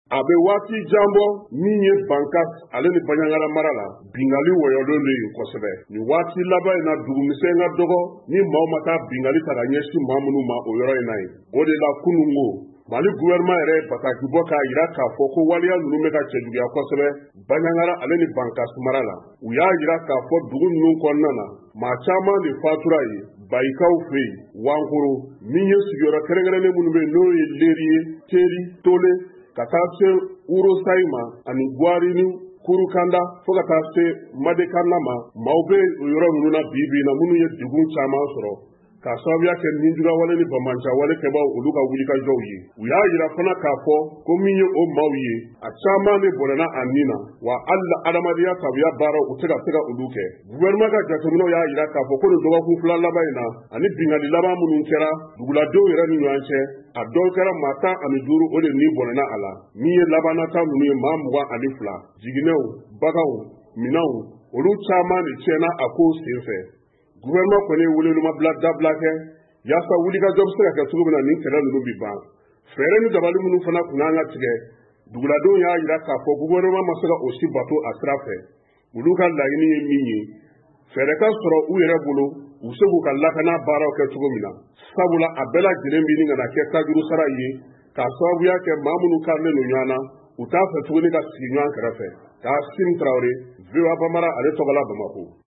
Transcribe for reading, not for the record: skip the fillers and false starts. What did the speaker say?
a bɛ waati janbɔ min ye Bankas ale ni Baɲangara mara la bingali wɔyɔlen de ye kosɛbɛ. Ni waati laban in na dugumisɛn ka dɔgɔ ni maaw ma taa bingali ta ka ɲɛsin maa minnu ma o yɔrɔ in na ye. O de la kunun ko Mali gouvernement yɛrɛ bataki bɔ k'a yira k'a fɔ ko waliya ninnu bɛ ka cɛjuguya kosɛbɛ Baɲangara ale ni Bankas mara la. U y'a yira k'a fɔ dugu ninnu kɔnɔna na maa caman de fatura ye Bayikaw fɛ yen, Wankoro min ye sigiyɔrɔ kɛrɛnkɛrɛnnen minnu bɛ n'o ye Leri ye, Teri, Tole ka taa se Urosayi ma ani Gwari ni Kurukanda fo ka taa se Madekana ma maaw bɛ o yɔrɔ ninnu na bi na minnu ye degun caman sɔrɔ k'a sababuya kɛ ninjugawale ni bamancawale kɛbaaw olu ka wulikajɔw ye. U y'a yira fana k'a fɔ ko min ye o maaw ye a caman de bɔnɛna a nin na wa hali la adamadenya tabiya baaraw u tɛ ka se ka olu kɛ. Gouvernement ka jateminɛw y'a yira k'a fɔ ko nin dɔgɔkun fila laban in na ani bingali laban minnu kɛra duguladenw yɛrɛ ni ɲɔgɔn cɛ a dɔw kɛra maa 15 o de ni bɔnɛna a la min ye labanata ninnu ye maa 22 jiginɛw baganw minanw olu caman de tiɲɛna a ko senfɛ. Gouvernement kɔni ye welelumabila dabila kɛ yaasa wulikajɔ bɛ se ka kɛ cogo min na nin kɛlɛ ninnu bi ban. Fɛɛrɛ ni dabali minnu fana kun kan ka tigɛ duguladenw y'a yira k'a fɔ gouvernement ma se ka o si bato a sira fɛ. Olu ka laɲini ye min ye fɛɛrɛ ka sɔrɔ u yɛrɛ bolo u se k'u ka lakana baaraw kɛ cogo min na. Sabula a bɛɛ lajɛlen bi ni kana kɛ tajuru sara ye k'a sababuya kɛ maa minnu karilen don ɲɔgɔn na u t'a fɛ tuguni ka sigi ɲɔgɔn kɛrɛfɛ. Kasimu Tarawele, VOA Bambara ale tɔgɔ la Bamako.